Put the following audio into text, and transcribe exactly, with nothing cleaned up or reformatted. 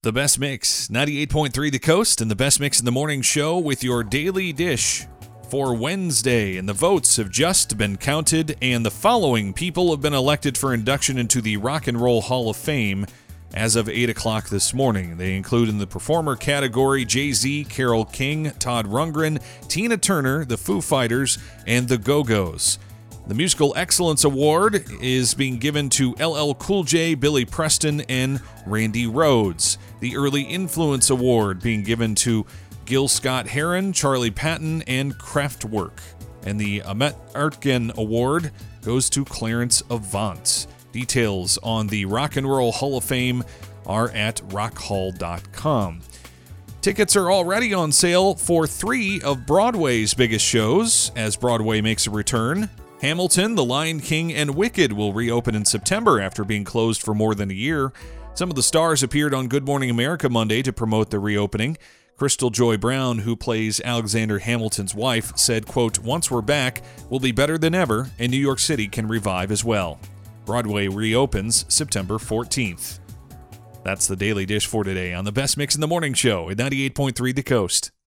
The Best Mix, ninety-eight point three The Coast, and The Best Mix in the Morning Show with your daily dish for Wednesday. And the votes have just been counted, and the following people have been elected for induction into the Rock and Roll Hall of Fame as of eight o'clock this morning. They include in the performer category Jay-Z, Carole King, Todd Rundgren, Tina Turner, the Foo Fighters, and the Go-Go's. The Musical Excellence Award is being given to L L Cool J, Billy Preston, and Randy Rhoads. The Early Influence Award being given to Gil Scott-Heron, Charlie Patton, and Kraftwerk. And the Ahmet Ertegun Award goes to Clarence Avant. Details on the Rock and Roll Hall of Fame are at rock hall dot com. Tickets are already on sale for three of Broadway's biggest shows as Broadway makes a return. Hamilton, The Lion King, and Wicked will reopen in September after being closed for more than a year. Some of the stars appeared on Good Morning America Monday to promote the reopening. Crystal Joy Brown, who plays Alexander Hamilton's wife, said, quote, "Once we're back, we'll be better than ever, and New York City can revive as well." Broadway reopens September fourteenth. That's the Daily Dish for today on The Best Mix in the Morning Show at ninety-eight point three The Coast.